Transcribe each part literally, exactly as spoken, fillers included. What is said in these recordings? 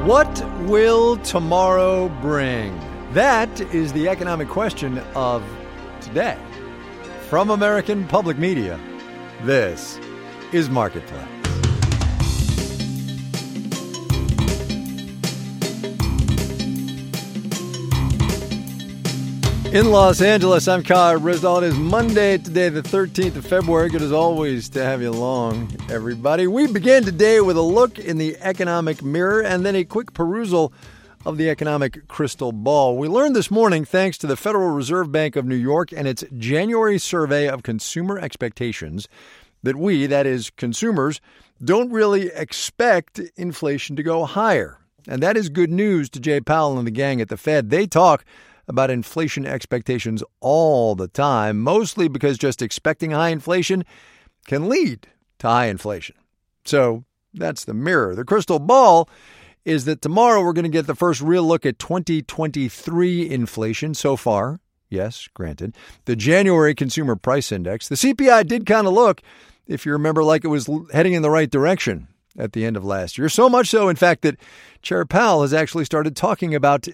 What will tomorrow bring? That is the economic question of today. From American Public Media, this is Marketplace. In Los Angeles, I'm Kyle Rizdal. It is Monday today, the thirteenth of February. Good as always to have you along, everybody. We begin today with a look in the economic mirror and then a quick perusal of the economic crystal ball. We learned this morning, thanks to the Federal Reserve Bank of New York and its January survey of consumer expectations, that we, that is consumers, don't really expect inflation to go higher. And that is good news to Jay Powell and the gang at the Fed. They talk about inflation expectations all the time, mostly because just expecting high inflation can lead to high inflation. So that's the mirror. The crystal ball is that tomorrow we're going to get the first real look at twenty twenty-three inflation so far. Yes, granted. The January Consumer Price Index. The C P I did kind of look, if you remember, like it was heading in the right direction at the end of last year. So much so, in fact, that Chair Powell has actually started talking about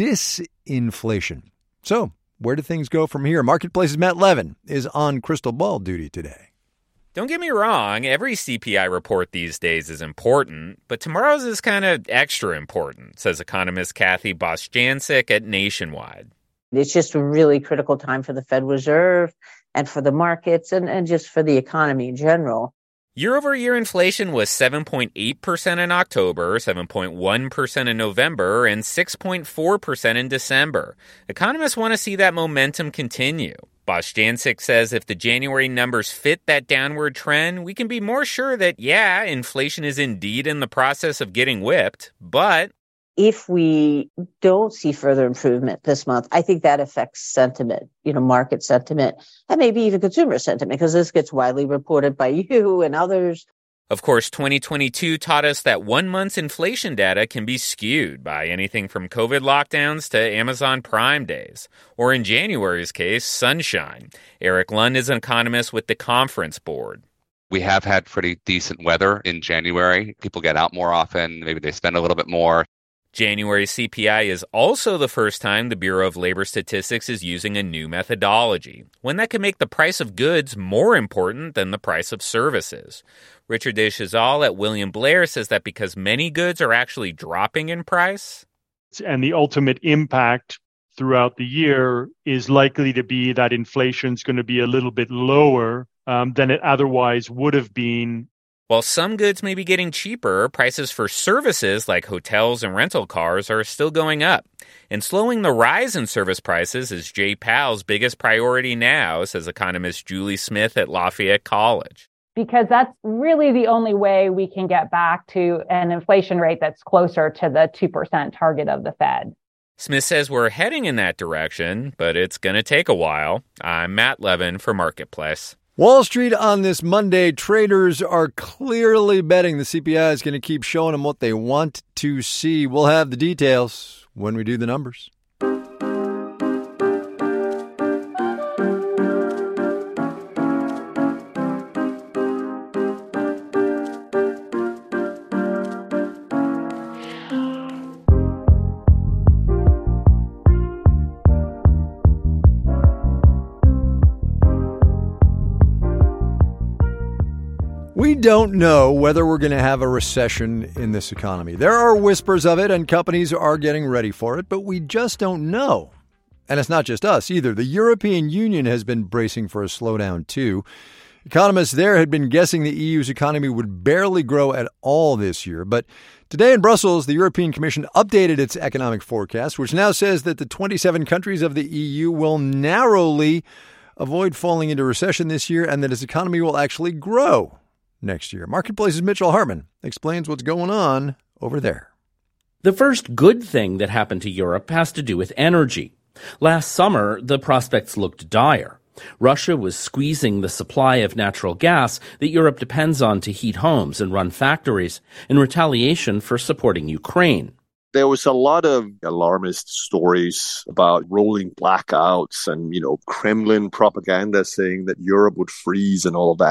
disinflation. So where do things go from here? Marketplace's Matt Levin is on crystal ball duty today. Don't get me wrong, every C P I report these days is important, but tomorrow's is kind of extra important, says economist Kathy Bostjancic at Nationwide. It's just a really critical time for the Fed Reserve and for the markets and, and just for the economy in general. Year-over-year inflation was seven point eight percent in October, seven point one percent in November, and six point four percent in December. Economists want to see that momentum continue. Bostjancic says if the January numbers fit that downward trend, we can be more sure that, yeah, inflation is indeed in the process of getting whipped, but if we don't see further improvement this month, I think that affects sentiment, you know, market sentiment, and maybe even consumer sentiment, because this gets widely reported by you and others. Of course, twenty twenty-two taught us that one month's inflation data can be skewed by anything from COVID lockdowns to Amazon Prime days, or in January's case, sunshine. Eric Lund is an economist with the Conference Board. We have had pretty decent weather in January. People get out more often. Maybe they spend a little bit more. January C P I is also the first time the Bureau of Labor Statistics is using a new methodology, one that can make the price of goods more important than the price of services. Richard Deschazal at William Blair says that because many goods are actually dropping in price, and the ultimate impact throughout the year is likely to be that inflation is going to be a little bit lower um, than it otherwise would have been. While some goods may be getting cheaper, prices for services like hotels and rental cars are still going up. And slowing the rise in service prices is Jay Powell's biggest priority now, says economist Julie Smith at Lafayette College. Because that's really the only way we can get back to an inflation rate that's closer to the two percent target of the Fed. Smith says we're heading in that direction, but it's going to take a while. I'm Matt Levin for Marketplace. Wall Street on this Monday, traders are clearly betting the C P I is going to keep showing them what they want to see. We'll have the details when we do the numbers. We don't know whether we're going to have a recession in this economy. There are whispers of it, and companies are getting ready for it, but we just don't know. And it's not just us either. The European Union has been bracing for a slowdown, too. Economists there had been guessing the E U's economy would barely grow at all this year. But today in Brussels, the European Commission updated its economic forecast, which now says that the twenty-seven countries of the E U will narrowly avoid falling into recession this year and that its economy will actually grow next year. Marketplace's Mitchell Hartman explains what's going on over there. The first good thing that happened to Europe has to do with energy. Last summer, the prospects looked dire. Russia was squeezing the supply of natural gas that Europe depends on to heat homes and run factories in retaliation for supporting Ukraine. There was a lot of alarmist stories about rolling blackouts and, you know, Kremlin propaganda saying that Europe would freeze and all of that.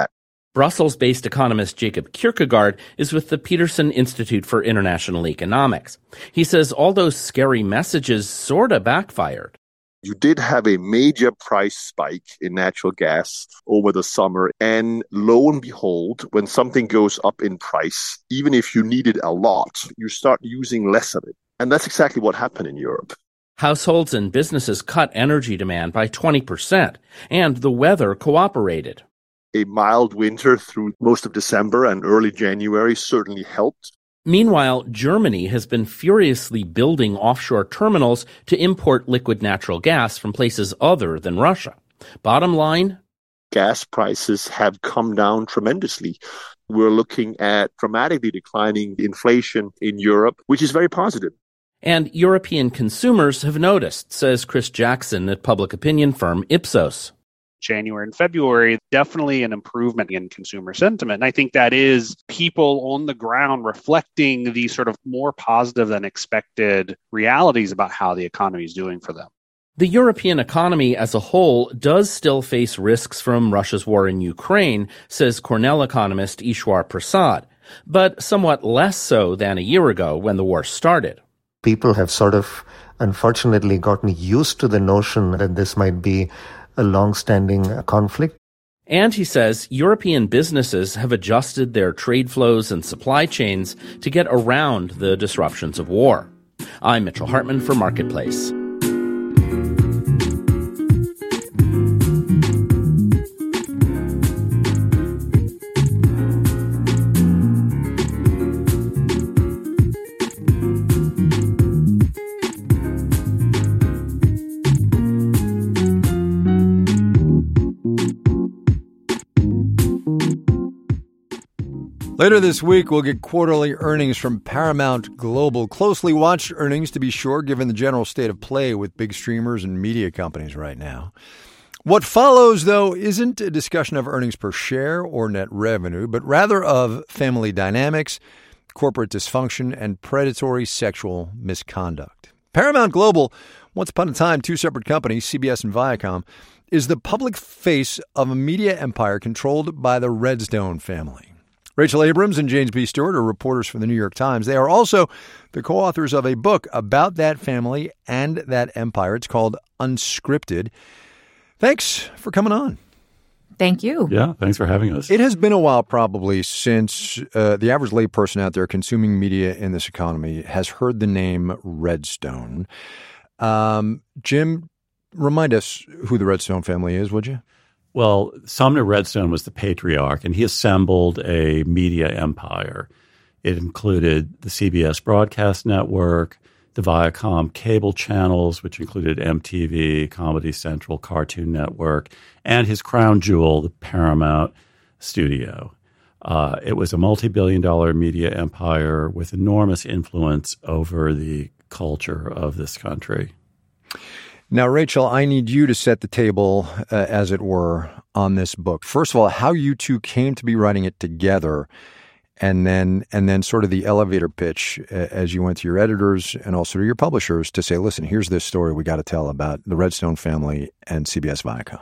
Brussels-based economist Jacob Kierkegaard is with the Peterson Institute for International Economics. He says all those scary messages sort of backfired. You did have a major price spike in natural gas over the summer. And lo and behold, when something goes up in price, even if you need it a lot, you start using less of it. And that's exactly what happened in Europe. Households and businesses cut energy demand by twenty percent, and the weather cooperated. A mild winter through most of December and early January certainly helped. Meanwhile, Germany has been furiously building offshore terminals to import liquid natural gas from places other than Russia. Bottom line, gas prices have come down tremendously. We're looking at dramatically declining inflation in Europe, which is very positive. And European consumers have noticed, says Chris Jackson at public opinion firm Ipsos. January and February, definitely an improvement in consumer sentiment. And I think that is people on the ground reflecting the sort of more positive than expected realities about how the economy is doing for them. The European economy as a whole does still face risks from Russia's war in Ukraine, says Cornell economist Ishwar Prasad, but somewhat less so than a year ago when the war started. People have sort of, unfortunately, gotten used to the notion that this might be a long-standing conflict. And he says European businesses have adjusted their trade flows and supply chains to get around the disruptions of war. I'm Mitchell Hartman for Marketplace. Later this week, we'll get quarterly earnings from Paramount Global. Closely watched earnings, to be sure, given the general state of play with big streamers and media companies right now. What follows, though, isn't a discussion of earnings per share or net revenue, but rather of family dynamics, corporate dysfunction, and predatory sexual misconduct. Paramount Global, once upon a time two separate companies, C B S and Viacom, is the public face of a media empire controlled by the Redstone family. Rachel Abrams and James B. Stewart are reporters for the New York Times. They are also the co-authors of a book about that family and that empire. It's called Unscripted. Thanks for coming on. Thank you. Yeah, thanks for having us. It has been a while probably since uh, the average layperson out there consuming media in this economy has heard the name Redstone. Um, Jim, remind us who the Redstone family is, would you? Well, Sumner Redstone was the patriarch, and he assembled a media empire. It included the C B S broadcast network, the Viacom cable channels, which included M T V, Comedy Central, Cartoon Network, and his crown jewel, the Paramount Studio. Uh, it was a multi-billion dollar media empire with enormous influence over the culture of this country. Now, Rachel, I need you to set the table, uh, as it were, on this book. First of all, how you two came to be writing it together, and then and then sort of the elevator pitch uh, as you went to your editors and also to your publishers to say, listen, here's this story we got to tell about the Redstone family and C B S Viacom.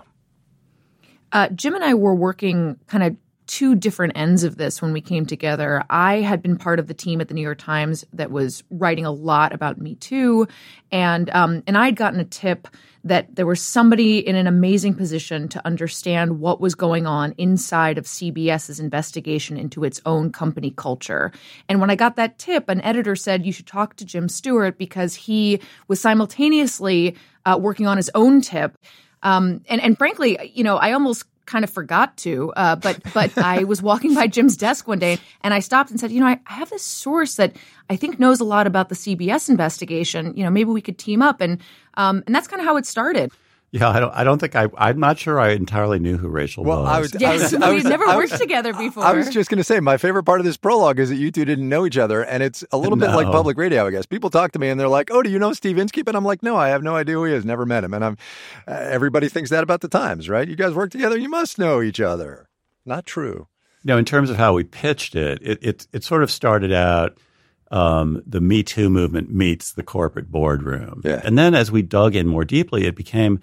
Uh, Jim and I were working kind of two different ends of this when we came together. I had been part of the team at the New York Times that was writing a lot about Me Too, and um, and I'd gotten a tip that there was somebody in an amazing position to understand what was going on inside of CBS's investigation into its own company culture. And when I got that tip, an editor said you should talk to Jim Stewart because he was simultaneously uh, working on his own tip. Um, and, and frankly, you know, I almost kind of forgot to, uh, but but I was walking by Jim's desk one day and I stopped and said, you know, I, I have this source that I think knows a lot about the C B S investigation. You know, maybe we could team up. And um, and that's kind of how it started. Yeah, I don't. I don't think I. I'm not sure I entirely knew who Rachel well, was. I was. Yes, I was, we've never I worked was, together before. I was just going to say my favorite part of this prologue is that you two didn't know each other, and it's a little no. bit like public radio, I guess. People talk to me and they're like, "Oh, do you know Steve Inskeep?" And I'm like, "No, I have no idea who he is. Never met him." And I'm. Uh, everybody thinks that about the Times, right? You guys work together, you must know each other. Not true. No, in terms of how we pitched it, it it, it sort of started out. Um, the Me Too movement meets the corporate boardroom. Yeah. And then as we dug in more deeply, it became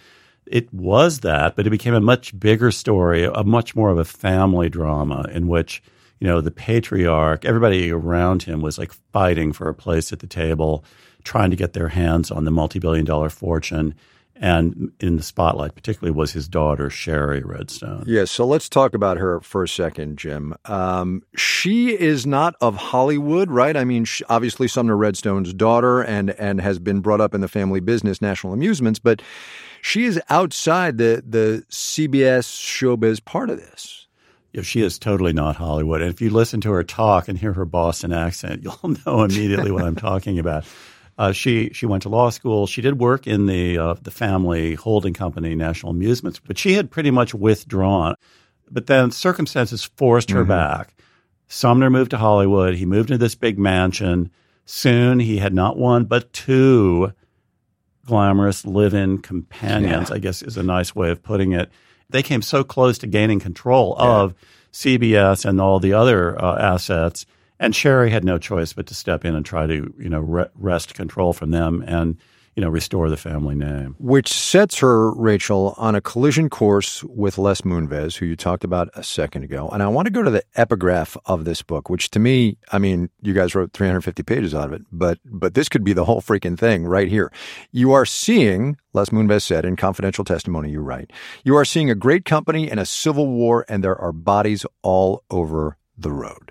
It was that, but it became a much bigger story, a much more of a family drama in which, you know, the patriarch, everybody around him was like fighting for a place at the table, trying to get their hands on the multi-billion dollar fortune. And in the spotlight, particularly, was his daughter, Shari Redstone. Yes, so let's talk about her for a second, Jim. Um, she is not of Hollywood, right? I mean, she, obviously Sumner Redstone's daughter and, and has been brought up in the family business, National Amusements, but she is outside the, the C B S showbiz part of this. Yeah, she is totally not Hollywood. And if you listen to her talk and hear her Boston accent, you'll know immediately what I'm talking about. Uh, she she went to law school. She did work in the uh, the family holding company, National Amusements, but she had pretty much withdrawn. But then circumstances forced her mm-hmm. back. Sumner moved to Hollywood. He moved into this big mansion. Soon he had not one but two glamorous live-in companions, yeah. I guess is a nice way of putting it. They came so close to gaining control yeah. of C B S and all the other uh, assets. And Shari had no choice but to step in and try to, you know, re- wrest control from them and, you know, restore the family name. Which sets her, Rachel, on a collision course with Les Moonves, who you talked about a second ago. And I want to go to the epigraph of this book, which to me, I mean, you guys wrote three hundred fifty pages out of it, but but this could be the whole freaking thing right here. You are seeing, Les Moonves said in confidential testimony you write, you are seeing a great company in a civil war, and there are bodies all over the road.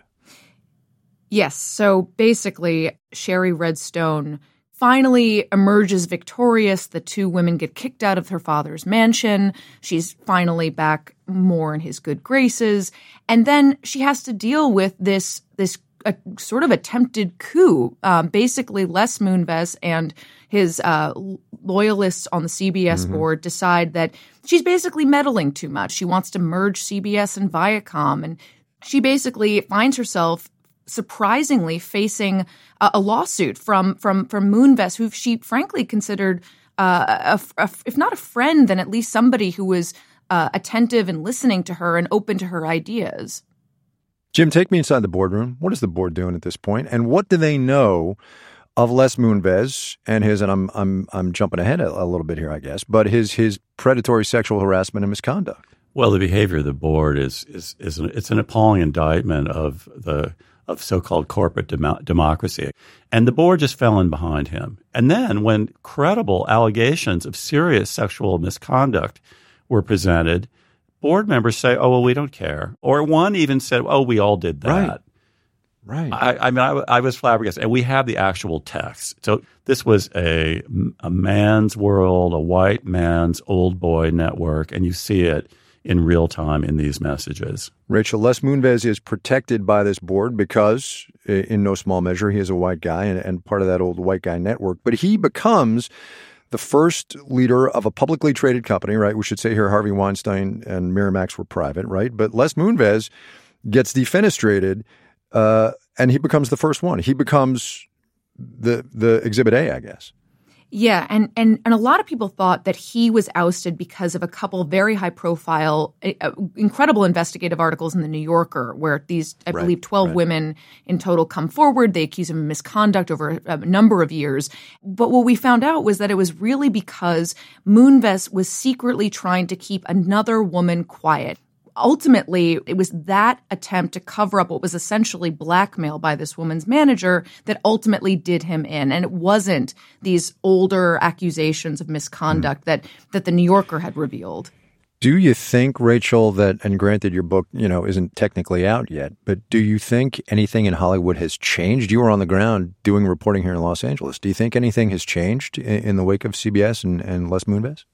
Yes. So basically, Shari Redstone finally emerges victorious. The two women get kicked out of her father's mansion. She's finally back more in his good graces. And then she has to deal with this, this uh, sort of attempted coup. Um, basically, Les Moonves and his uh, loyalists on the C B S mm-hmm. board decide that she's basically meddling too much. She wants to merge C B S and Viacom. And she basically finds herself surprisingly facing a, a lawsuit from from from Moonves, who she frankly considered, uh, a, a, if not a friend, then at least somebody who was uh, attentive and listening to her and open to her ideas. Jim, take me inside the boardroom. What is the board doing at this point, and what do they know of Les Moonves and his? And I'm I'm I'm jumping ahead a, a little bit here, I guess, but his his predatory sexual harassment and misconduct. Well, the behavior of the board is is is an, it's an appalling indictment of the. of so-called corporate dem- democracy. And the board just fell in behind him. And then when credible allegations of serious sexual misconduct were presented, board members say, oh, well, we don't care. Or one even said, oh, we all did that. Right. Right. I, I mean, I, I was flabbergasted. And we have the actual text. So this was a, a man's world, a white man's old boy network, and you see it in real time in these messages. Rachel, Les Moonves is protected by this board because, in no small measure, he is a white guy and, and part of that old white guy network. But he becomes the first leader of a publicly traded company, right? We should say here Harvey Weinstein and Miramax were private, right? But Les Moonves gets defenestrated, uh, and he becomes the first one. He becomes the the Exhibit A, I guess. Yeah, and, and and a lot of people thought that he was ousted because of a couple very high-profile, uh, incredible investigative articles in The New Yorker, where these, I right, believe, twelve right. women in total come forward. They accuse him of misconduct over a, a number of years. But what we found out was that it was really because Moonves was secretly trying to keep another woman quiet. Ultimately, it was that attempt to cover up what was essentially blackmail by this woman's manager that ultimately did him in. And it wasn't these older accusations of misconduct mm. that, that the New Yorker had revealed. Do you think, Rachel, that, and granted your book, you know, isn't technically out yet, but do you think anything in Hollywood has changed? You were on the ground doing reporting here in Los Angeles. Do you think anything has changed in, in the wake of C B S and, and Les Moonves?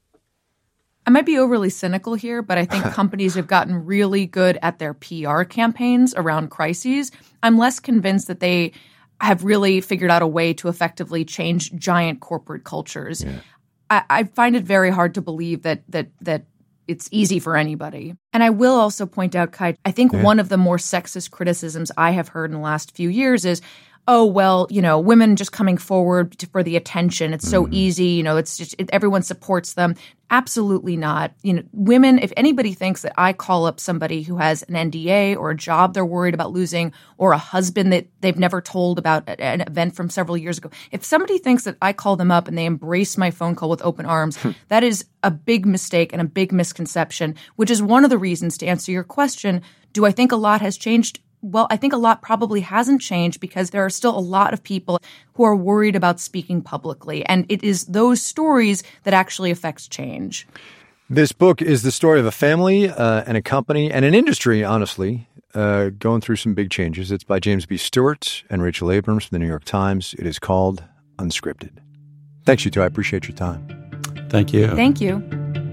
I might be overly cynical here, but I think companies have gotten really good at their P R campaigns around crises. I'm less convinced that they have really figured out a way to effectively change giant corporate cultures. Yeah. I, I find it very hard to believe that that that it's easy for anybody. And I will also point out, Kai, I think yeah. one of the more sexist criticisms I have heard in the last few years is, oh, well, you know, women just coming forward to, for the attention. It's so mm. easy. You know, it's just it, everyone supports them. Absolutely not. You know, women, if anybody thinks that I call up somebody who has an N D A or a job they're worried about losing or a husband that they've never told about an event from several years ago, if somebody thinks that I call them up and they embrace my phone call with open arms, that is a big mistake and a big misconception, which is one of the reasons, to answer your question, do I think a lot has changed? Well, I think a lot probably hasn't changed because there are still a lot of people who are worried about speaking publicly. And it is those stories that actually affects change. This book is the story of a family uh, and a company and an industry, honestly, uh, going through some big changes. It's by James B. Stewart and Rachel Abrams from the New York Times. It is called Unscripted. Thanks, you two. I appreciate your time. Thank you. Thank you.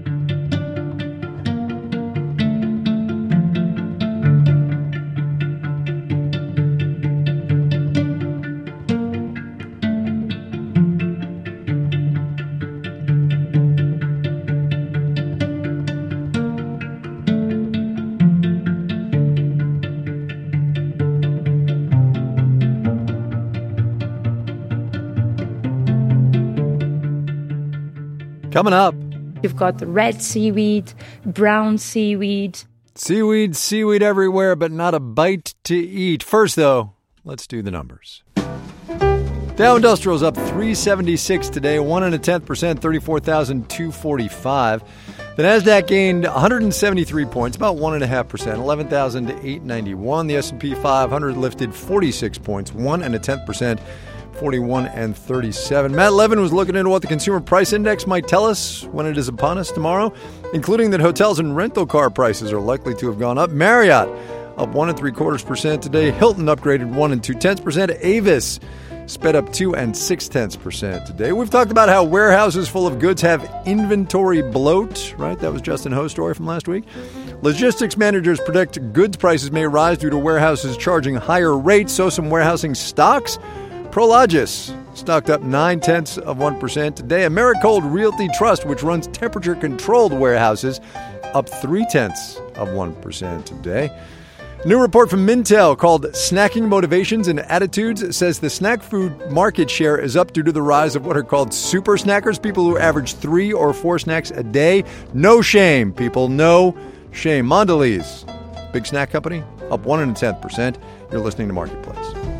Coming up. You've got the red seaweed, brown seaweed. Seaweed, seaweed everywhere, but not a bite to eat. First, though, let's do the numbers. Dow Industrial's up three seventy-six today, one and a tenth percent, thirty-four thousand two hundred forty-five. The Nasdaq gained one hundred seventy-three points, about one and a half percent, eleven thousand eight hundred ninety-one. The S and P five hundred lifted forty-six points, one and a tenth percent. forty-one and thirty-seven. Matt Levin was looking into what the Consumer Price Index might tell us when it is upon us tomorrow, including that hotels and rental car prices are likely to have gone up. Marriott up one and three quarters percent today. Hilton upgraded one and two tenths percent. Avis sped up two and six tenths percent today. We've talked about how warehouses full of goods have inventory bloat, right? That was Justin Ho's story from last week. Logistics managers predict goods prices may rise due to warehouses charging higher rates, so some warehousing stocks. Prologis stocked up nine tenths of one percent today. Americold Realty Trust, which runs temperature-controlled warehouses, up three tenths of one percent today. A new report from Mintel called Snacking Motivations and Attitudes says the snack food market share is up due to the rise of what are called super snackers, people who average three or four snacks a day. No shame, people, no shame. Mondelez, big snack company, up one and a tenth percent. You're listening to Marketplace.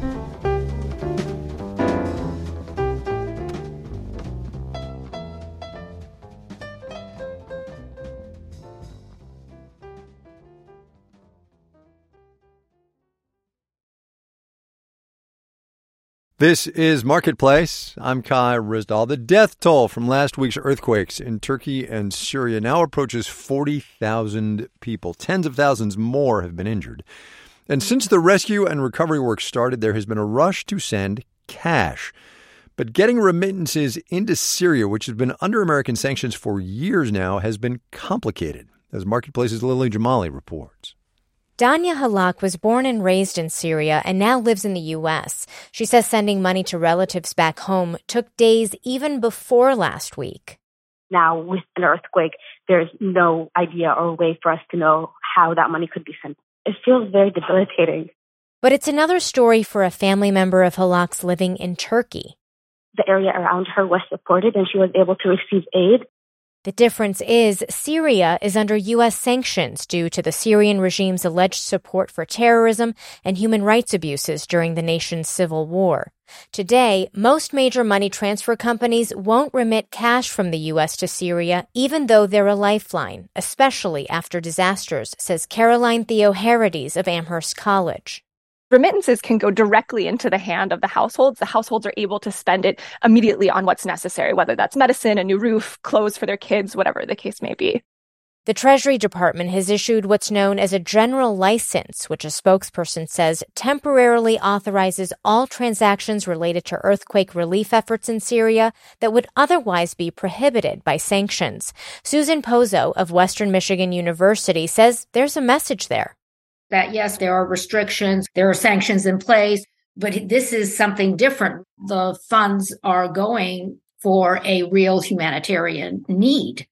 This is Marketplace. I'm Kai Ryssdal. The death toll from last week's earthquakes in Turkey and Syria now approaches forty thousand people. Tens of thousands more have been injured. And since the rescue and recovery work started, there has been a rush to send cash. But getting remittances into Syria, which has been under American sanctions for years now, has been complicated, as Marketplace's Lily Jamali reports. Danya Halak was born and raised in Syria and now lives in the U S. She says sending money to relatives back home took days even before last week. Now, with an earthquake, there's no idea or way for us to know how that money could be sent. It feels very debilitating. But it's another story for a family member of Halak's living in Turkey. The area around her was supported and she was able to receive aid. The difference is Syria is under U S sanctions due to the Syrian regime's alleged support for terrorism and human rights abuses during the nation's civil war. Today, most major money transfer companies won't remit cash from the U S to Syria, even though they're a lifeline, especially after disasters, says Caroline Theoharides of Amherst College. Remittances can go directly into the hand of the households. The households are able to spend it immediately on what's necessary, whether that's medicine, a new roof, clothes for their kids, whatever the case may be. The Treasury Department has issued what's known as a general license, which a spokesperson says temporarily authorizes all transactions related to earthquake relief efforts in Syria that would otherwise be prohibited by sanctions. Susan Pozo of Western Michigan University says there's a message there. That, yes, there are restrictions, there are sanctions in place, but this is something different. The funds are going for a real humanitarian need.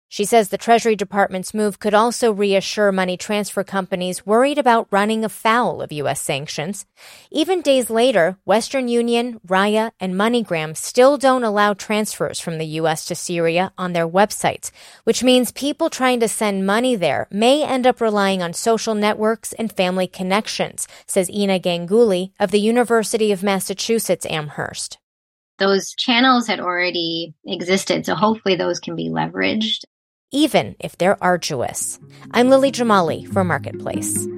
She says the Treasury Department's move could also reassure money transfer companies worried about running afoul of U S sanctions. Even days later, Western Union, Raya, and MoneyGram still don't allow transfers from the U S to Syria on their websites, which means people trying to send money there may end up relying on social networks and family connections, says Ina Ganguly of the University of Massachusetts Amherst. Those channels had already existed, so hopefully those can be leveraged. Even if they're arduous. I'm Lily Jamali for Marketplace.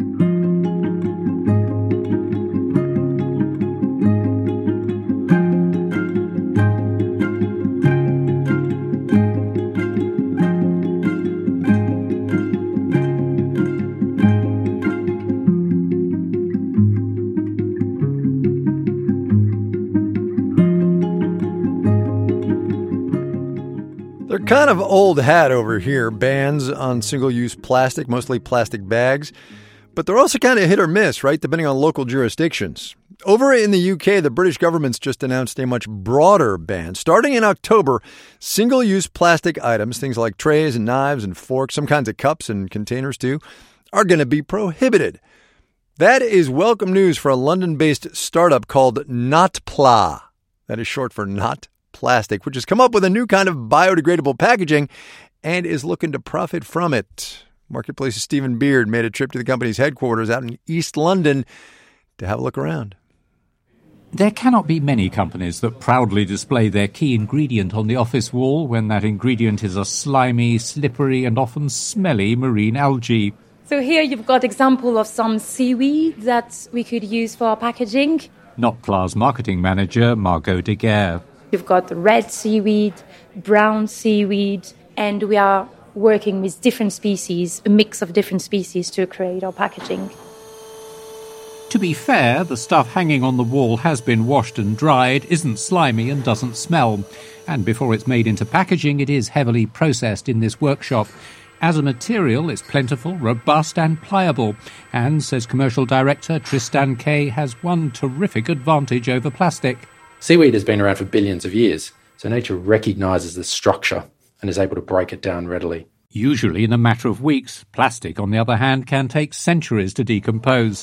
Kind of old hat over here, bans on single-use plastic, mostly plastic bags. But they're also kind of hit or miss, right, depending on local jurisdictions. Over in the U K, the British government's just announced a much broader ban. Starting in October, single-use plastic items, things like trays and knives and forks, some kinds of cups and containers too, are going to be prohibited. That is welcome news for a London-based startup called Notpla. That is short for Not Plastic, which has come up with a new kind of biodegradable packaging and is looking to profit from it. Marketplace's Stephen Beard made a trip to the company's headquarters out in East London to have a look around. There cannot be many companies that proudly display their key ingredient on the office wall when that ingredient is a slimy, slippery and often smelly marine algae. So here you've got example of some seaweed that we could use for our packaging. Notpla's marketing manager, Margot Deguerre. You've got red seaweed, brown seaweed, and we are working with different species, a mix of different species to create our packaging. To be fair, the stuff hanging on the wall has been washed and dried, isn't slimy and doesn't smell. And before it's made into packaging, it is heavily processed in this workshop. As a material, it's plentiful, robust and pliable. And, says commercial director Tristan Kay, has one terrific advantage over plastic. Seaweed has been around for billions of years, so nature recognises the structure and is able to break it down readily. Usually in a matter of weeks. Plastic, on the other hand, can take centuries to decompose.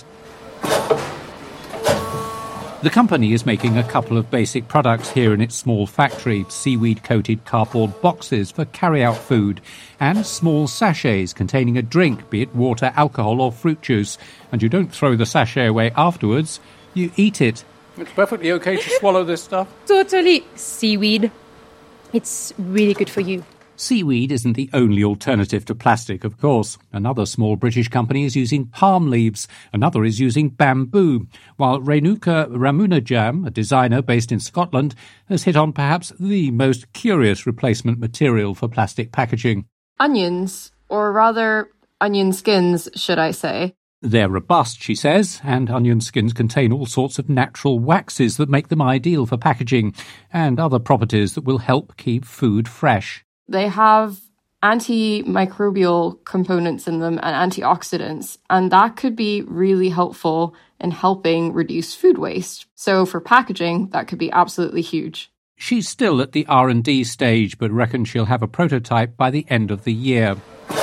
The company is making a couple of basic products here in its small factory, seaweed-coated cardboard boxes for carry-out food, and small sachets containing a drink, be it water, alcohol or fruit juice. And you don't throw the sachet away afterwards, you eat it. It's perfectly okay to swallow this stuff. Totally. Seaweed. It's really good for you. Seaweed isn't the only alternative to plastic, of course. Another small British company is using palm leaves. Another is using bamboo. While Renuka Ramunajam, a designer based in Scotland, has hit on perhaps the most curious replacement material for plastic packaging. Onions, or rather onion skins, should I say. They're robust, she says, and onion skins contain all sorts of natural waxes that make them ideal for packaging, and other properties that will help keep food fresh. They have antimicrobial components in them and antioxidants, and that could be really helpful in helping reduce food waste. So for packaging, that could be absolutely huge. She's still at the R and D stage, but reckons she'll have a prototype by the end of the year.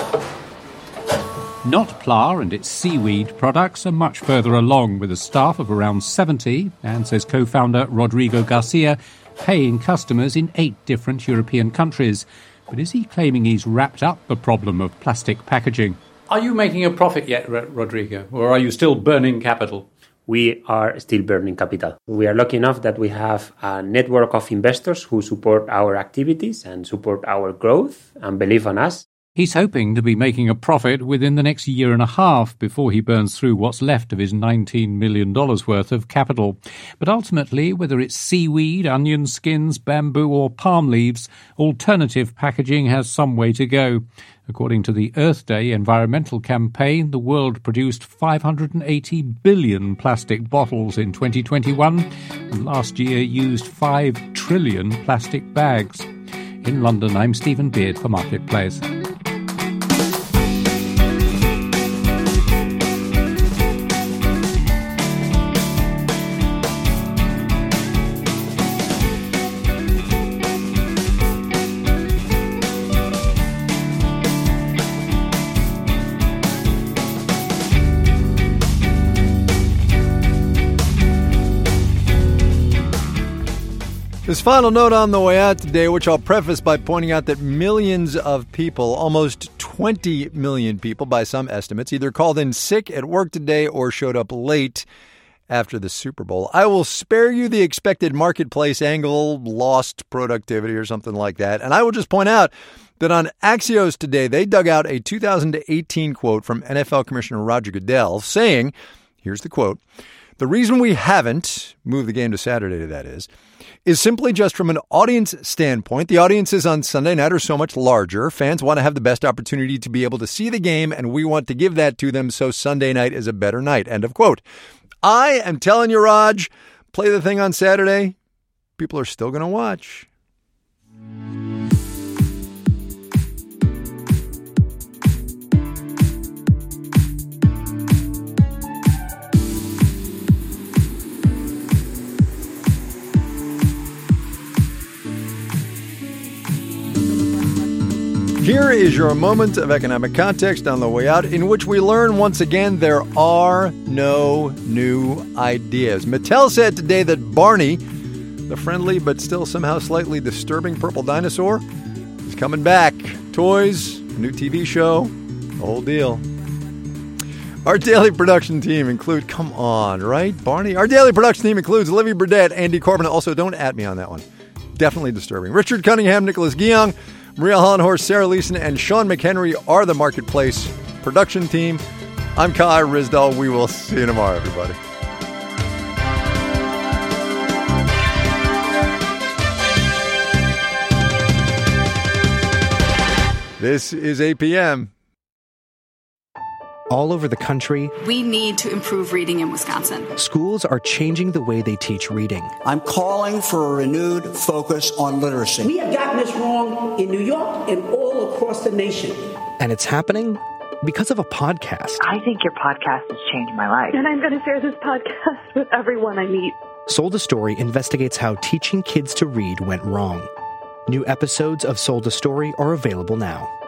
Notpla and its seaweed products are much further along, with a staff of around seventy, and, says co-founder Rodrigo Garcia, paying customers in eight different European countries. But is he claiming he's wrapped up the problem of plastic packaging? Are you making a profit yet, Rodrigo, or are you still burning capital? We are still burning capital. We are lucky enough that we have a network of investors who support our activities and support our growth and believe in us. He's hoping to be making a profit within the next year and a half before he burns through what's left of his nineteen million dollars worth of capital. But ultimately, whether it's seaweed, onion skins, bamboo or palm leaves, alternative packaging has some way to go. According to the Earth Day environmental campaign, the world produced five hundred eighty billion plastic bottles in twenty twenty-one and last year used five trillion plastic bags. In London, I'm Stephen Beard for Marketplace. This final note on the way out today, which I'll preface by pointing out that millions of people, almost twenty million people by some estimates, either called in sick at work today or showed up late after the Super Bowl. I will spare you the expected marketplace angle, lost productivity or something like that. And I will just point out that on Axios today, they dug out a two thousand eighteen quote from N F L Commissioner Roger Goodell saying, here's the quote, "The reason we haven't moved the game to Saturday, that is, is simply just from an audience standpoint. The audiences on Sunday night are so much larger. Fans want to have the best opportunity to be able to see the game, and we want to give that to them, so Sunday night is a better night." End of quote. I am telling you, Raj, play the thing on Saturday. People are still going to watch. Here is your moment of economic context on the way out, in which we learn once again there are no new ideas. Mattel said today that Barney, the friendly but still somehow slightly disturbing purple dinosaur, is coming back. Toys, new T V show, the whole deal. Our daily production team include, come on, right, Barney? Our daily production team includes Olivia Burdett, Andy Corbin. Also, don't at me on that one. Definitely disturbing. Richard Cunningham, Nicholas Guillaume, Maria Hollenhorst, Sarah Leeson, and Sean McHenry are the Marketplace production team. I'm Kai Ryssdal. We will see you tomorrow, everybody. This is A P M. All over the country, we need to improve reading in Wisconsin. Schools are changing the way they teach reading. I'm calling for a renewed focus on literacy. We have gotten this wrong in New York and all across the nation. And it's happening because of a podcast. I think your podcast has changed my life. And I'm going to share this podcast with everyone I meet. Sold a Story investigates how teaching kids to read went wrong. New episodes of Sold a Story are available now.